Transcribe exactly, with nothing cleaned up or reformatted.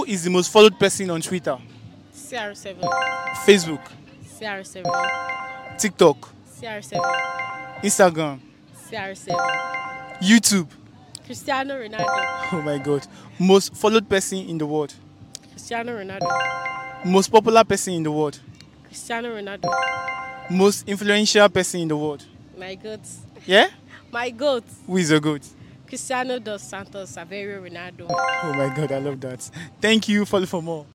is the most followed person on Twitter? C R seven. Facebook, C R seven. TikTok, C R seven. Instagram, C R seven. YouTube. Cristiano Ronaldo. Oh my God. Most followed person in the world. Cristiano Ronaldo. Most popular person in the world. Cristiano Ronaldo. Most influential person in the world. My goat. Yeah? My goat. Who is your goat? Cristiano dos Santos Aveiro Ronaldo. Oh my God, I love that. Thank you. Follow for more.